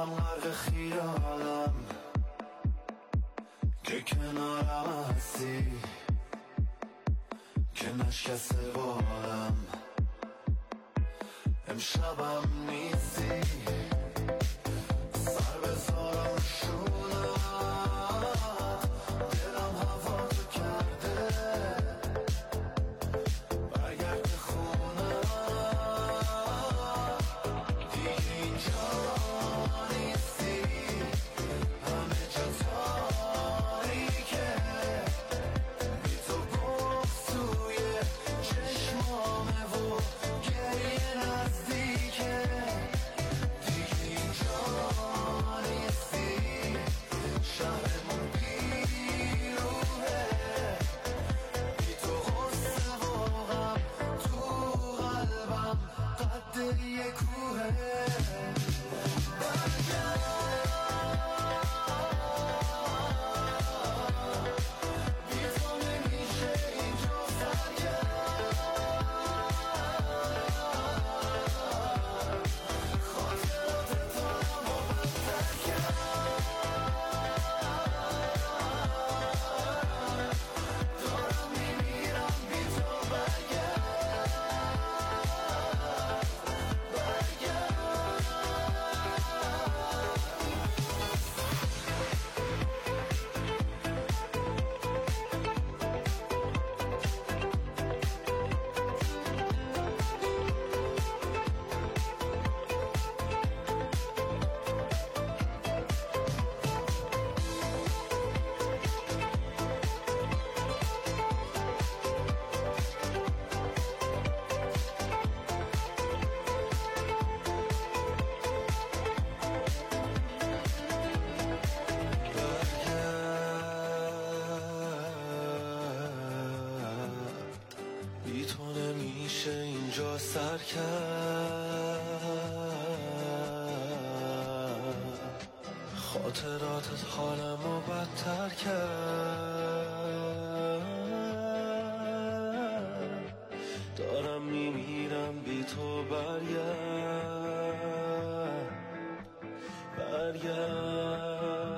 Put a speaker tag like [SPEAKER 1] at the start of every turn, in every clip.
[SPEAKER 1] شبم غرق خیالم که کنارم هستی، که نشکسته بارم امشبم نیستی. سر بذارم شونم دلم هوا تو کرده، برگرد خونه دیگه اینجا نیستی. همه جا تاریکه، بی تو بغض توی چشمامه و گریه نزدیکه. دیگه اینجا نیستی، شهرمون بیروحه، بی تو غصه و غم تو قلبم قد یه کوهه. بی تو نمیشه اینجا سرگرم، خاطرات دارم و بدتر دارم میمیرم بی تو. بی تو نمیشه اینجا سر کرد، خاطراتت حالمو بدتر کرد. دارم میمیرم بی تو، برگرد.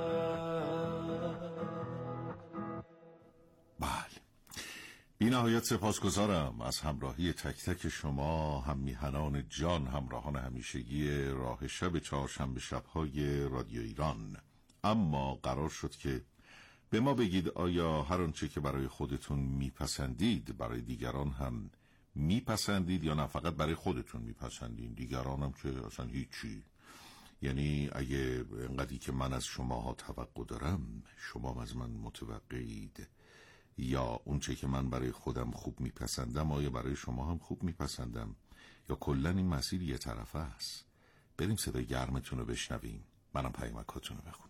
[SPEAKER 2] بی نهایت سپاسگزارم از همراهی تک تک شما، هم میهنان جان، همراهان همیشگی راه شب چهارشنبه شب‌های رادیو ایران. اما قرار شد که به ما بگید آیا هر آنچه که برای خودتون میپسندید برای دیگران هم میپسندید یا نه فقط برای خودتون میپسندید؟ دیگران هم که اصلا هیچی. یعنی اگه انقدری که من از شماها توقع دارم شما از من متوقعید، یا اون چه که من برای خودم خوب میپسندم آیا برای شما هم خوب میپسندم، یا کلا این مسیر یه طرفه است؟ بریم صدای گرمتون رو بشنویم، منم پیامکاتون رو بخونم.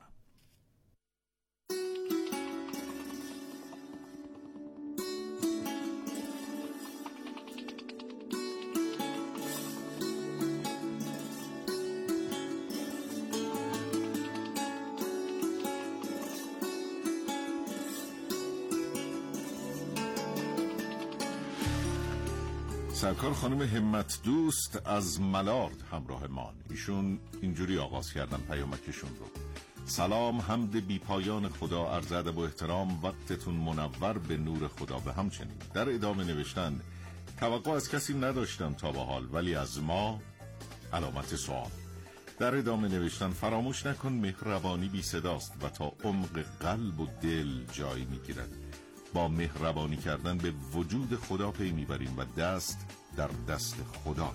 [SPEAKER 2] سرکار خانم همت دوست از ملارد همراه مان. ایشون اینجوری آغاز کردن پیامکشون رو: سلام، حمد بی پایان خدا، عرض ادب و احترام، وقتتون منور به نور خدا. به همچنین در ادامه نوشتن: توقع از کسی نداشتم تا به حال ولی از ما علامت سوال. در ادامه نوشتن: فراموش نکن مهربانی بی صداست و تا عمق قلب و دل جای میگیرد. با مهربانی کردن به وجود خدا پی میبریم و دست در دست خدا.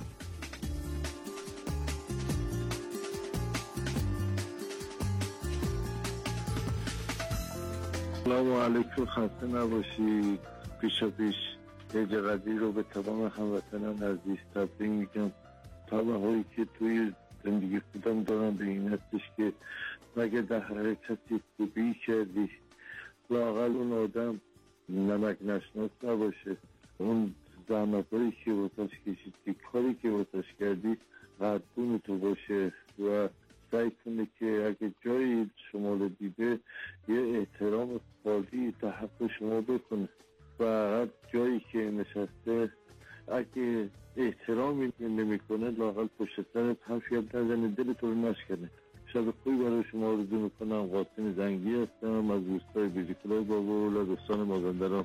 [SPEAKER 3] سلام علیکم، خسته نباشید. پیش یه قدیر رو به تمام هموطنان عزیز تبریک میگم. طبعهایی که توی زندگی خودم دارم به این هستش که مگه در حرکتی خوبی کردی لااقل اون آدم نمک نشناس نباشه، اون زحمتایی که واسش کشیدی، کاری که واسش کردی قدردون تو باشه و سعی کنه که اگه جایی شما رو دیده یه احترام خالی تا حق شما بکنه و هر جایی که نشسته اگه احترامی نمی کنه لااقل پشت سرت حرفی نزنه، دلت رو نشکنه. شب دوستان مازندران.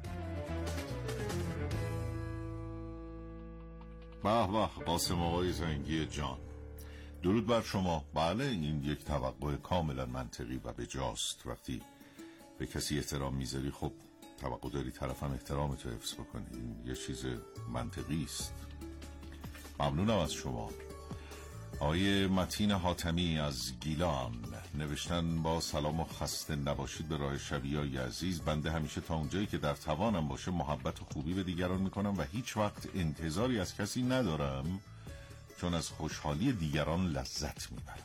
[SPEAKER 2] به به قاسم آقای زنگی جان، درود بر شما. بله، این یک توقع کاملا منطقی و بجاست. وقتی به کسی احترام میذاری، خب توقع داری طرفم احترامتو حفظ بکنه. این یه چیز منطقی است. ممنونم از شما. آقای متین حاتمی از گیلان نوشتن: با سلام و خسته نباشید به راه شبیه‌های عزیز. بنده همیشه تا اونجایی که در توانم باشه محبت و خوبی به دیگران میکنم و هیچ وقت انتظاری از کسی ندارم، چون از خوشحالی دیگران لذت میبرم.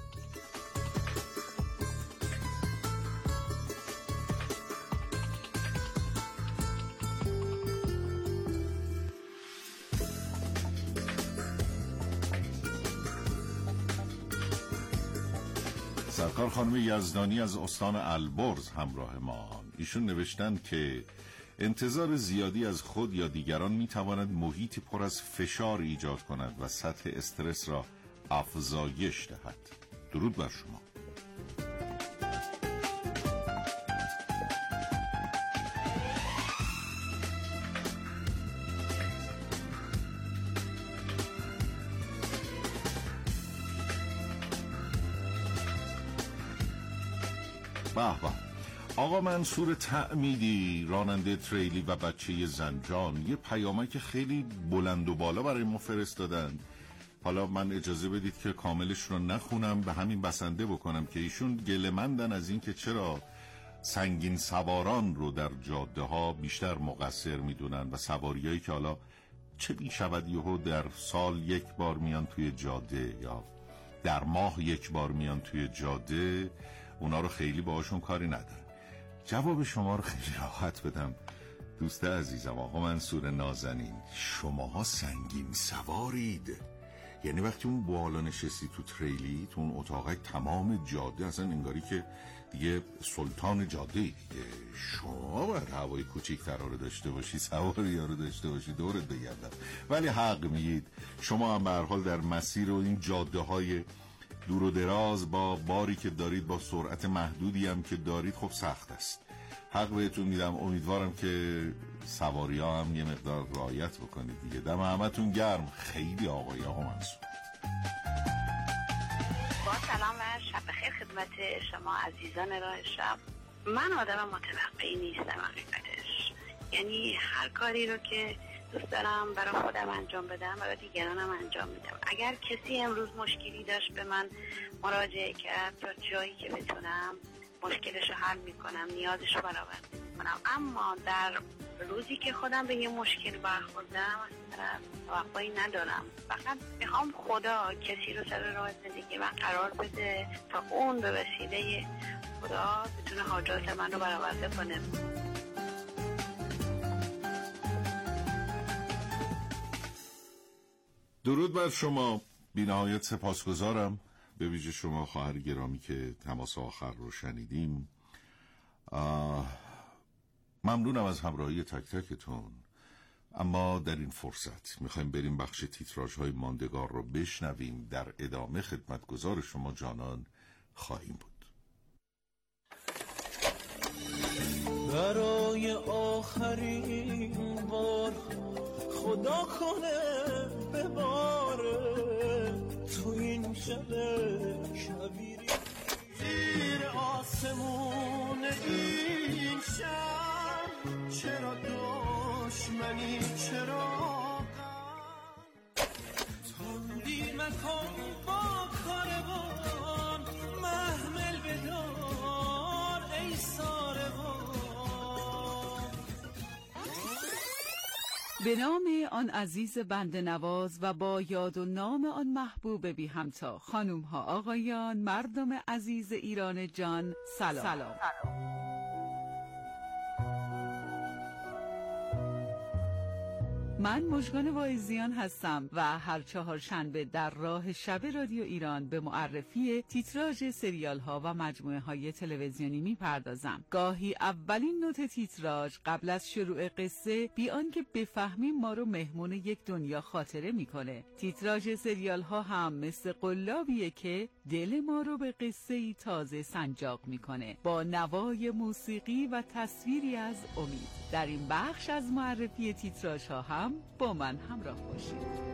[SPEAKER 2] سرکار خانم یزدانی از استان البرز همراه ما. ایشون نوشتن که انتظار زیادی از خود یا دیگران میتواند محیطی پر از فشار ایجاد کند و سطح استرس را افزایش دهد. درود بر شما. به به. آقا منصور تعمیدی، راننده تریلی و بچه زنجان، یه پیامک خیلی بلند و بالا برای ما فرستادن. حالا من اجازه بدید که کاملش رو نخونم، به همین بسنده بکنم که ایشون گله‌مندن از این که چرا سنگین سواران رو در جاده ها بیشتر مقصر میدونن و سواریایی که حالا چه بیشود یهو در سال یک بار میان توی جاده یا در ماه یک بار میان توی جاده، اونا رو خیلی باهاشون کاری ندارن. جواب شما رو خیلی راحت بدم دوست عزیزم آقا منصور نازنین، شماها سنگین سوارید. یعنی وقتی اون بالا نشستی تو تریلی، تو اون اتاقک تمام جاده اصلا انگاری که دیگه سلطان جاده دیگه. شما باید هوای کوچیک رو داشته باشی، سواری ها رو داشته باشی، دورت بگردم. ولی حق میگید، شما هم به هر حال در مسیر و این جاده های دور و دراز با باری که دارید، با سرعت محدودی هم که دارید، خب سخت است. حق بهتون میدم. امیدوارم که سواری ها هم یه مقدار رعایت بکنید دیگه. دم همتون گرم. خیلی آقا منصور.
[SPEAKER 4] با سلام و شب بخیر خدمت شما عزیزان راه شب. من آدم متوقعی نیستم حقیقتش، یعنی هر کاری رو که دوست دارم برای خودم انجام بدم برای دیگرانم انجام میدم. اگر کسی امروز مشکلی داشت به من مراجعه کرد، تا جایی که بتونم مشکلش رو حل میکنم، نیازش رو برآورده میکنم. اما در روزی که خودم به یه مشکل برخوردم توقعی ندارم، فقط میخوام خدا کسی رو سر راه زندگی من قرار بده تا اون به وسیله خدا بتونه حاجات من رو برآورده کنه.
[SPEAKER 2] درود بر شما. بی‌نهایت سپاسگزارم، به ویژه شما خواهر گرامی که تماس آخر رو شنیدیم. ممنونم از همراهی تک تکتون. اما در این فرصت میخوایم بریم بخش تیتراژهای ماندگار رو بشنویم. در ادامه خدمتگزار شما جانان خواهیم بود.
[SPEAKER 1] برای آخرین بار خدا کنه بباره تو این شب شبیری زیر آسمون این شب. چرا دشمنی، چرا تندی مکن با کاروان، محمل بدار ای ساروان.
[SPEAKER 5] به نام آن عزیز بنده نواز و با یاد و نام آن محبوب بی همتا، خانوم ها آقایان، مردم عزیز ایران جان، سلام. من مژگان واعظیان هستم و هر چهارشنبه در راه شب رادیو ایران به معرفی تیتراژ سریال ها و مجموعه های تلویزیونی میپردازم. گاهی اولین نوت تیتراژ قبل از شروع قصه بی آنکه بفهمیم ما رو مهمون یک دنیا خاطره میکنه. تیتراژ سریال ها هم مثل قلابیه که دل ما رو به قصه ای تازه سنجاق میکنه با نوای موسیقی و تصویری از امید. در این بخش از معرفی تیتراژ ها هم با من همراه باشید.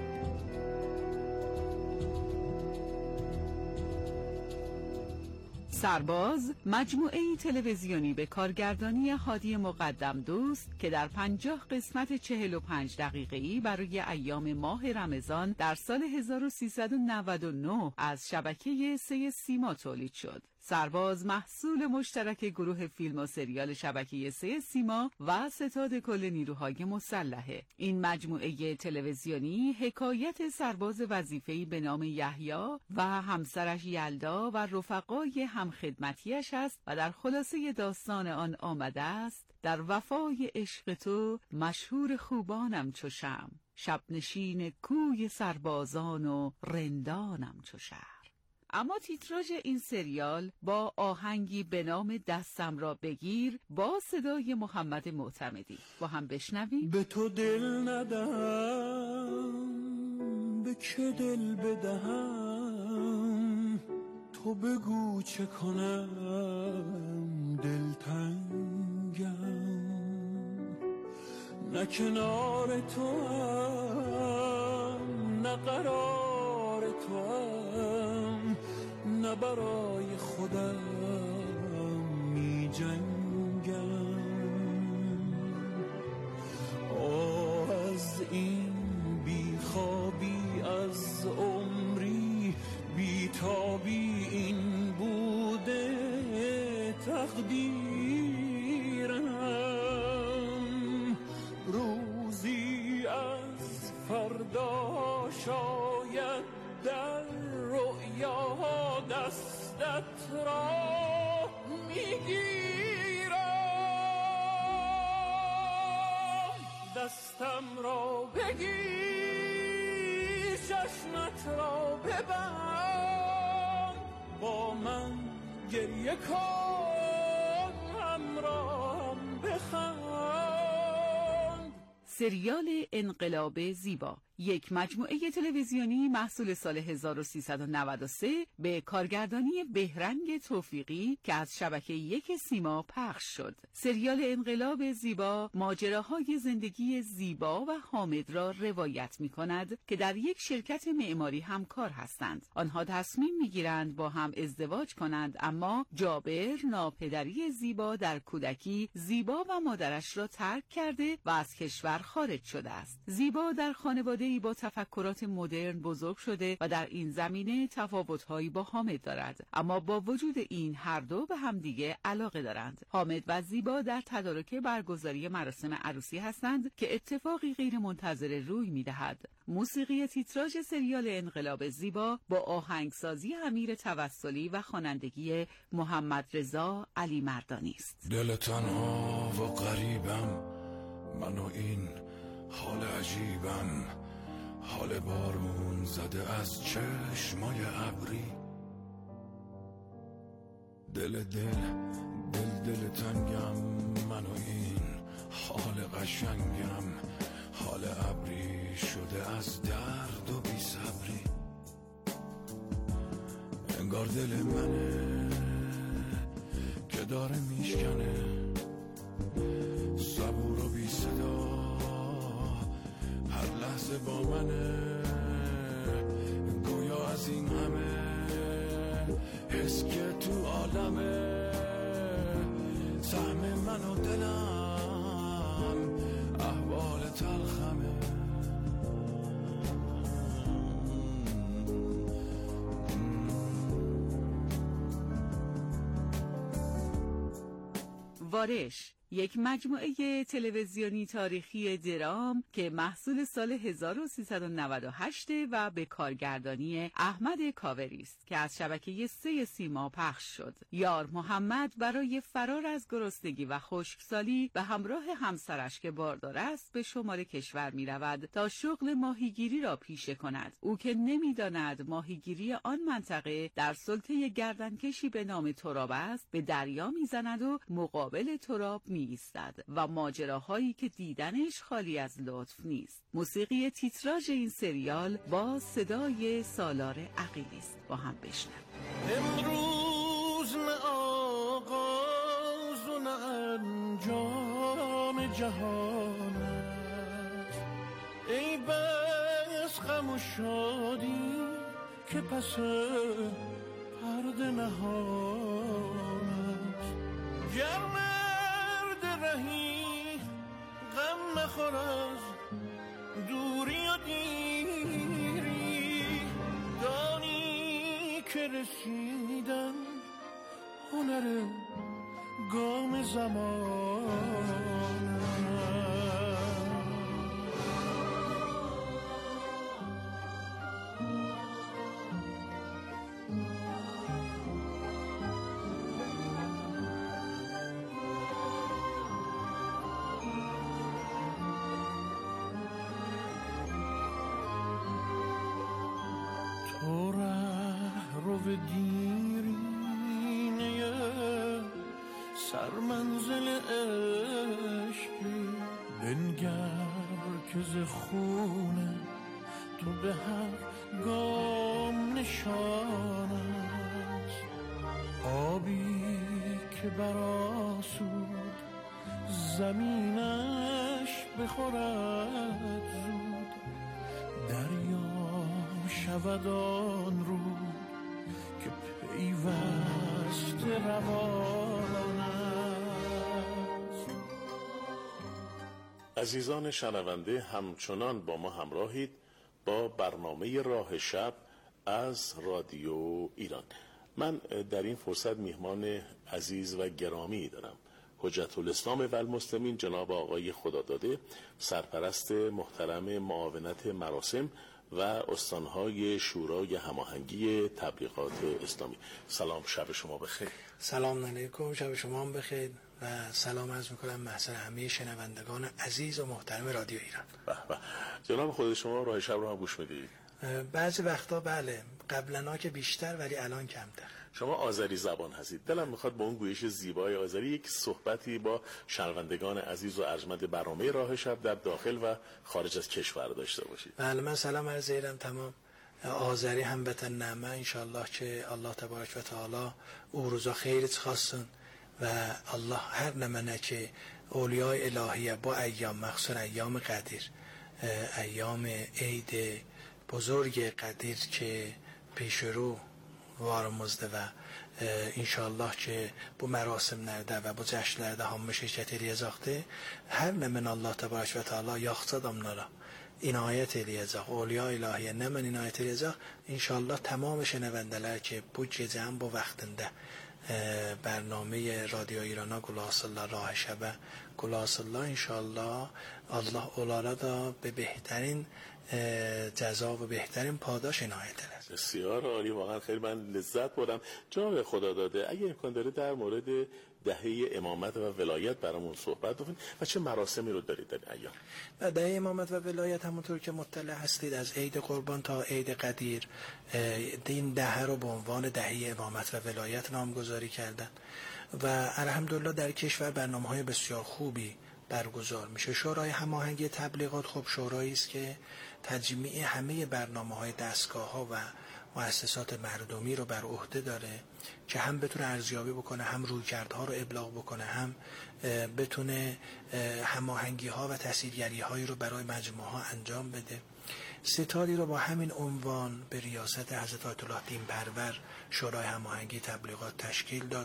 [SPEAKER 5] سرباز مجموعه‌ای تلویزیونی به کارگردانی هادی مقدم دوست که در 50 قسمت 45 دقیقه‌ای برای ایام ماه رمضان در سال 1399 از شبکه 3 سیما تولید شد. سرباز محصول مشترک گروه فیلم و سریال شبکه 3 سیما و ستاد کل نیروهای مسلحه. این مجموعه تلویزیونی حکایت سرباز وظیفه‌ای به نام یحیی و همسرش یلدا و رفقای همخدمتیش است و در خلاصه داستان آن آمده است: در وفای عشق تو مشهور خوبانم چو شمع، شب نشین کوی سربازان و رندانم چو شهر. اما تیتراژ این سریال با آهنگی به نام دستم را بگیر با صدای محمد معتمدی با هم بشنویم.
[SPEAKER 1] به تو دل ندم، به که دل بدهم، تو بگو چه کنم دلتنگم. نه کنار تو هم، نه قرار تو هم، نه برای خودم می جنگم. از این بیخوابی، از عمری بیتابی، این بوده تقدیرم. روزی از فردا شاید در رؤیا دستت را میگیرم. دستم را بگیر، چشمت را ببند، با من گریه کن، همراهم بخند.
[SPEAKER 5] سریال انقلاب زیبا، یک مجموعه تلویزیونی محصول سال 1393 به کارگردانی بهرنگ توفیقی که از شبکه 1 سیما پخش شد. سریال انقلاب زیبا ماجراهای زندگی زیبا و حامد را روایت می کند که در یک شرکت معماری همکار هستند. آنها تصمیم می گیرند با هم ازدواج کنند، اما جابر ناپدری زیبا در کودکی زیبا و مادرش را ترک کرده و از کشور خارج شده است. زیبا در خانواده با تفکرات مدرن بزرگ شده و در این زمینه تفاوت‌هایی با حامد دارد، اما با وجود این هر دو به همدیگه علاقه دارند. حامد و زیبا در تدارک برگزاری مراسم عروسی هستند که اتفاقی غیر منتظره روی می‌دهد. موسیقی تیتراژ سریال انقلاب زیبا با آهنگسازی امیر توسلی و خوانندگی محمد رضا علی مردانی است.
[SPEAKER 6] دل تنها و غریبم، من و این حال عجیبم، حال بارون زده از چشمای ابری. دل تنگم، من و این حال قشنگم، حال ابری شده از درد و بی صبری. انگار دل منه که داره میشکنه، صبور و بی صدا هر لحظه با منه. گویا از این همه حس که تو عالمه، سهم من و دلم احوال تلخمه.
[SPEAKER 5] وارش یک مجموعه تلویزیونی تاریخی درام که محصول سال 1398 و به کارگردانی احمد کاوری است که از شبکه 3 سیما پخش شد. یار محمد برای فرار از گرسنگی و خشکسالی به همراه همسرش که باردار است به شمال کشور می رود تا شغل ماهیگیری را پیشه کند. او که نمی‌داند ماهیگیری آن منطقه در سلطه گردنکشی به نام تراب است، به دریا می‌زند و مقابل تراب می‌ایستد و ماجراهایی که دیدنش خالی از لطف نیست. موسیقی تیتراژ این سریال با صدای سالار عقیلی است. با هم بشنویم.
[SPEAKER 6] امروز نه آغاز و نه انجام جهان است، ای بس غم و شادی که پس پرده نهان است. گر مرد رهی غم نخور از دوری و دیری، دانی که رسیدن هنر گام زمان. تو ره رو دیرینه سرمنزل عشقی، بنگر که ز خونه تو به هر گام نشان است. آبی که برآسود زمینش بخورد زود، دریا شود آن رو که پیوسته روان است.
[SPEAKER 7] عزیزان شنونده، همچنان با ما همراهید با برنامه راه شب از رادیو ایران. من در این فرصت میهمان عزیز و گرامی دارم، حجت الاسلام و المسلمین جناب آقای خداداده، سرپرست محترم معاونت مراسم و استانهای شورای هماهنگی تبلیغات اسلامی. سلام، شب شما بخیر.
[SPEAKER 8] سلام علیکم، شب شما هم بخیر و سلام عرض میکنم محضر همه شنوندگان عزیز و محترم رادیو ایران.
[SPEAKER 7] جناب خود شما راه شب رو هم گوش میدید؟
[SPEAKER 8] بعضی وقتا بله، قبلا که بیشتر ولی الان کمتر.
[SPEAKER 7] شما آذری زبان هستید، دلم میخواد با اون گویش زیبای آذری یک صحبتی با شنوندگان عزیز و ارجمند برنامه راه شب در داخل و خارج از کشور داشته باشید.
[SPEAKER 8] بله، من سلام عرض ایرم تمام آذری هموطن نامه، انشالله که الله تبارک و تعالی او روزا خیرت خواستن و الله هر نمونه که اولیای الهیه با ایام مخصوصا ایام قدیر، ایام عید بزرگ قدیر که پیش رو وارمزده و انشالله که bu mərasimlərdə və bu cəşnlərdə hamı şirkət eləyəcəkdir. Hər nə mən Allah təbarək və Teala yaxşı adamlara inayət eləyəcək, Awliya İlahiyyə nə mən inayət eləyəcək. İnşallah tamam şənəvəndələr ki bu gecənin bu vaxtında برنامه رادیو ایرانا گلاسالله راه شبه گلاسالله انشالله الله اولارا دا به بهترین جزا و بهترین پاداش عنایت کنه.
[SPEAKER 7] بسیار عالی، واقعا خیلی من لذت بردم. جناب خداداده، اگه امکان داره در مورد دهه امامت و ولایت برامون صحبت بکنید و چه مراسمی رو دارید در این ایام؟
[SPEAKER 8] دهه امامت و ولایت همونطور که مطلع هستید از عید قربان تا عید قدیر این دهه رو به عنوان دهه امامت و ولایت نامگذاری کردن و الحمدلله در کشور برنامه‌های بسیار خوبی برگزار میشه. شورای هماهنگی تبلیغات خب شورایی است که تجمیع همه برنامه‌های دستگاه‌ها و مؤسسات مردمی رو بر عهده داره که هم بتونه ارزیابی بکنه، هم رویکردها رو ابلاغ بکنه، هم بتونه هماهنگی‌ها و تسهیلگری‌هایی رو برای مجموعه‌ها انجام بده. ستادی رو با همین عنوان به ریاست حضرت آیت الله دین پرور شورای هماهنگی تبلیغات تشکیل داد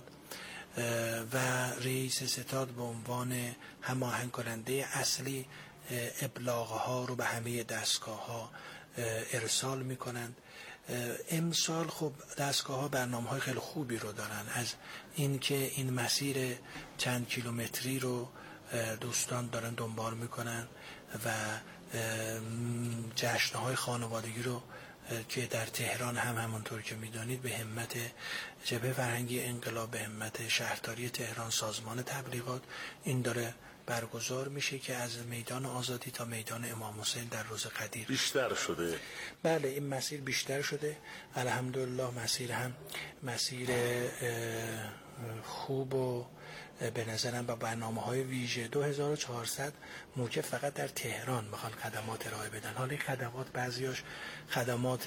[SPEAKER 8] و رئیس ستاد به عنوان هماهنگ کننده اصلی ابلاغ‌ها رو به همه دستگاه‌ها ارسال می‌کنند. امسال خب دستگاه‌ها برنامه‌های خیلی خوبی رو دارن، از اینکه این مسیر چند کیلومتری رو دوستان دارن دنبال میکنن و جشن‌های خانوادگی رو که در تهران هم همونطور که میدانید به همت جبهه فرهنگی انقلاب، به همت شهرداری تهران، سازمان تبلیغات این داره برگزار میشه که از میدان آزادی تا میدان امام حسین در روز قدیر
[SPEAKER 7] بیشتر شده.
[SPEAKER 8] بله این مسیر بیشتر شده الحمدلله. مسیر هم مسیر خوب و به نظرم با برنامه‌های ویژه 2400 موجه فقط در تهران میخوان خدمات ارائه بدن. حالا این خدمات بعضیاش خدمات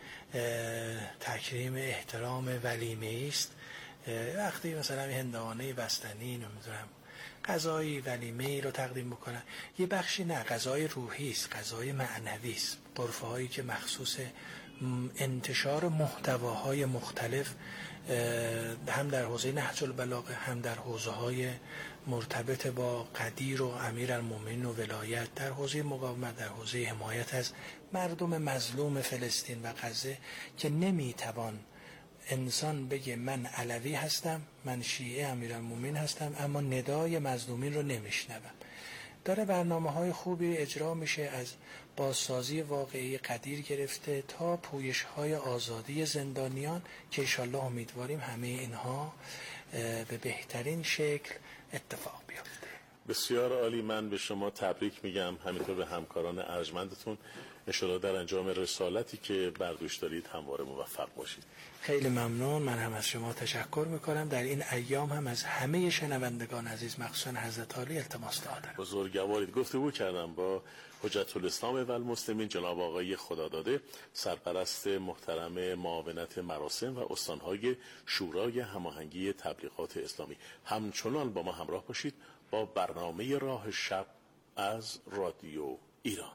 [SPEAKER 8] تکریم احترام ولیمه است، وقتی مثلا هندوانه بستنی نمیدونم غذای ولیمه رو تقدیم بکنن. یه بخشی نه، غذای روحی است، غذای معنوی است، غرفه هایی که مخصوص انتشار محتواهای مختلف هم در حوزه نهج البلاغه هم در حوزه های مرتبط با قدیر و امیرالمومنین و ولایت، در حوزه مقاومت، در حوزه حمایت از مردم مظلوم فلسطین و غزه که نمیتوان انسان بگه من علوی هستم، من شیعه امیرالمومنین هستم اما ندای مظلومین رو نمیشنوم. داره برنامه‌های خوبی اجرا میشه، از بازسازی واقعی قدیر گرفته تا پویش‌های آزادی زندانیان که انشالله امیدواریم همه اینها به بهترین شکل اتفاق بیفته.
[SPEAKER 7] بسیار عالی. من به شما تبریک میگم، همینطور به همکاران ارجمندتون. انشالله در انجام رسالتی که بر دوش دارید همواره موفق باشید.
[SPEAKER 8] خیلی ممنون. من هم از شما تشکر میکنم. در این ایام هم از همه شنوندگان عزیز مخصوصا حضرت عالی التماس دارم.
[SPEAKER 7] بزرگوارید. گفتگو کردم با حجت الاسلام و المسلمین جناب آقای خداداده، سرپرست محترم معاونت مراسم و استانهای شورای هماهنگی تبلیغات اسلامی. همچنان با ما همراه باشید با برنامه راه شب از رادیو ایران.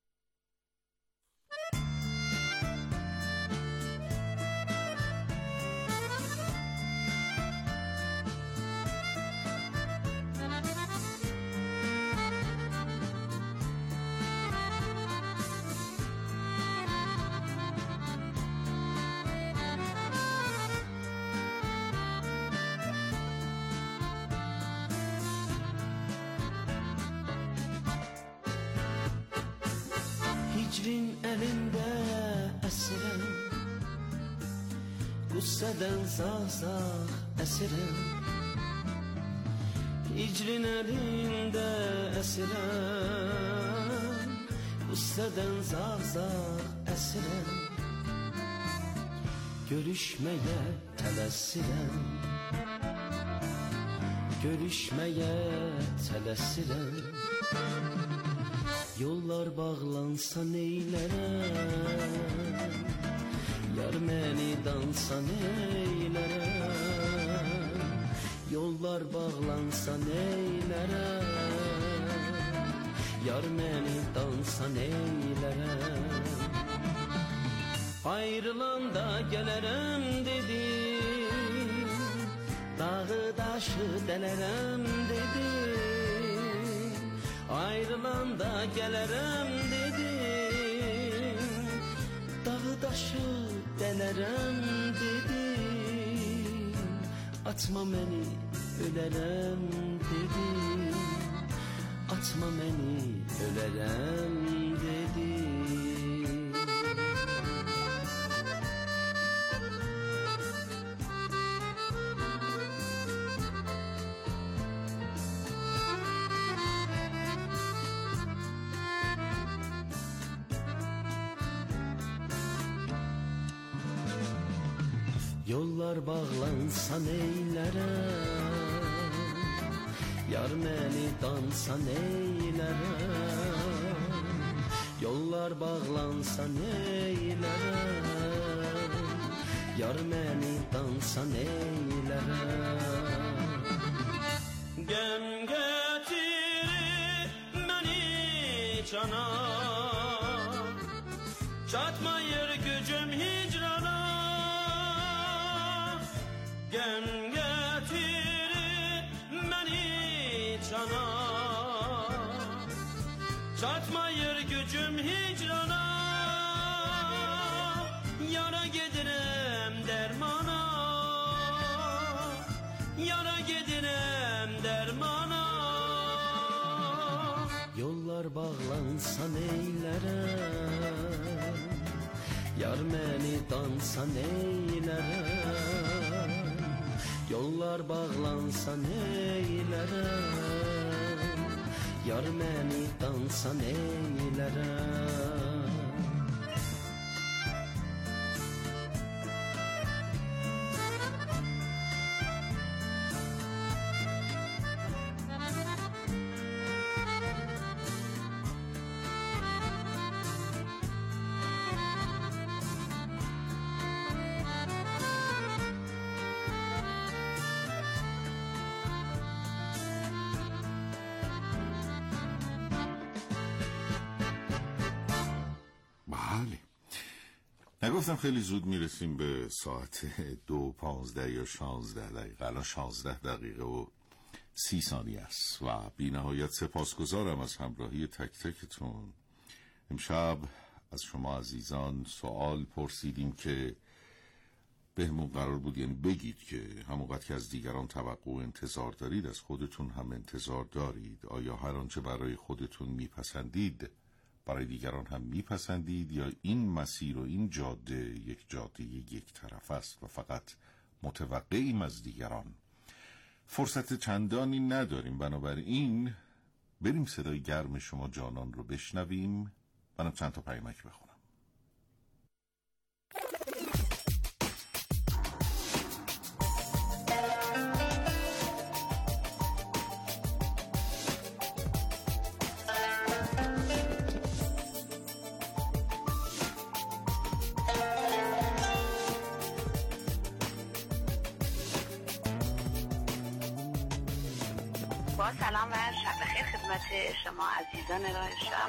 [SPEAKER 9] Hicrin elinde esirim, Gusseden zah esirim. Hicrin elinde esirim, Gusseden zah esirim. Görüşmeye telessirem, Görüşmeye telessirem. Yollar bağlansa neylərəm, Yar məni dansa neylərəm. Yollar bağlansa neylərəm, Yar məni dansa neylərəm. Ayrılanda gələrəm dedim, Dağı daşı dələrəm dedim. Ayrılanda gələrəm dedim, Dağı daşı dələrəm dedim. Atma məni ölərəm dedim, Atma məni ölərəm dedim. Yollar bağlansa neylərəm, Yar məni dansa neylərəm. Yollar bağlansa neylərəm, Yar məni dansa neylərəm. Gəm gətirir məni cana, Çatmayır gücüm hicrana. Gəm gətirir məni cana, Çatmayır gücüm hicrana. Yara gedirəm dərmana, Yara gedirəm dərmana. bağlansa neylərəm, yar məni dansa neylərəm, yollar bağlansa neylərəm, yar məni dansa neylərəm.
[SPEAKER 2] نگفتم خیلی زود میرسیم به ساعت 2:15 یا 16 دقیقه. الان 16 دقیقه و 30 ثانیه است و بی نهایت سپاسگزارم از همراهی تک تکتون. امشب از شما عزیزان سوال پرسیدیم که بهمون قرار بود یعنی بگید که همونقدر که از دیگران توقع و انتظار دارید از خودتون هم انتظار دارید. آیا هر آنچه برای خودتون میپسندید برای دیگران هم میپسندید یا این مسیر و این جاده یک جاده یک طرف است و فقط متوقعیم از دیگران؟ فرصت چندانی نداریم، بنابراین بریم صدای گرم شما جانان رو بشنویم. منم چند تا پیامک بخونم.
[SPEAKER 4] سلام و شب بخیر خدمت شما عزیزان راه شب.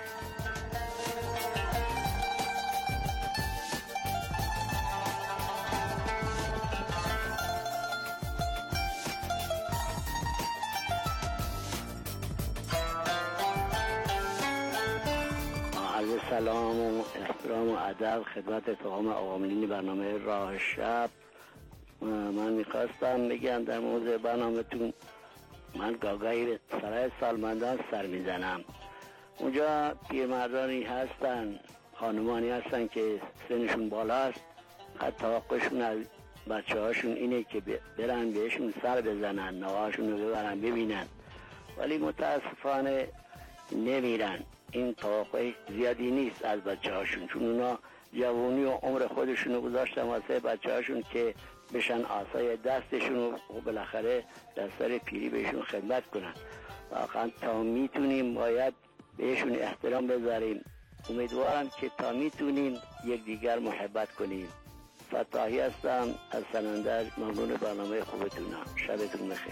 [SPEAKER 10] عرض سلام و احترام و ادب خدمت تمام عواملین برنامه راه شب. من میخواستم بگم در موضوع برنامه‌تون، من گاگایی به سرای سالمندان سر میزنم. اونجا پیرمردانی هستن، خانمانی هستن که سنشون بالاست، حتی توقعشون از بچه هاشون اینه که برن بهشون سر بزنن، نوهاشون رو ببرن ببینن، ولی متاسفانه نمیرن. این توقع زیادی نیست از بچه هاشون، چون اونا جوانی و عمر خودشون رو گذاشتن واسه بچه هاشون که بشن آسای دستشون و بالاخره در سر پیری بهشون خدمت کنن. واقعا تا میتونیم باید بهشون احترام بذاریم. امیدوارم که تا میتونیم یک دیگر محبت کنیم. فتاحی هستم از سنندج. ممنون برنامه خوبتونم. شبتون بخیر.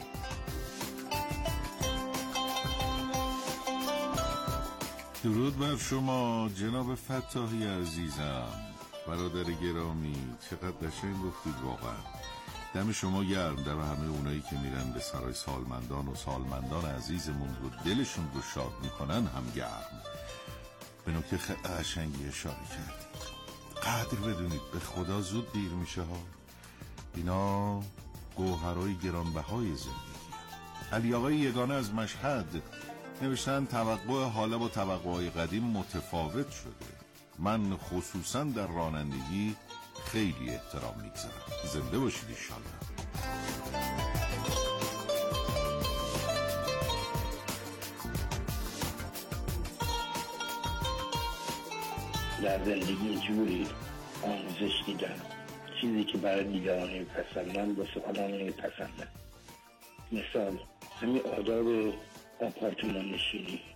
[SPEAKER 2] درود بر شما جناب فتاحی عزیزم، برادر گرامی. چقدر قشنگ گفتید واقعا. دم شما گرم، دم همه اونایی که میرن به سرای سالمندان و سالمندان عزیزمون رو دلشون رو شاد میکنن هم گرم. به نکته خیلی قشنگی اشاره کردید. قدر بدونید، به خدا زود دیر میشه ها. اینا گوهرای گرانبهای زندگی. علی آقای یگانه از مشهد نوشتن توقع حالا با توقعهای قدیم متفاوت شده. من خصوصا در رانندگی خیلی احترام میگذارم. زنده باشید انشالله.
[SPEAKER 11] در زندگی جوری آموزش دیدم، چیزی که برای دیگران میپسندن واسه خودم نمیپسندن. مثال همین آداب آپارتمان نشینی،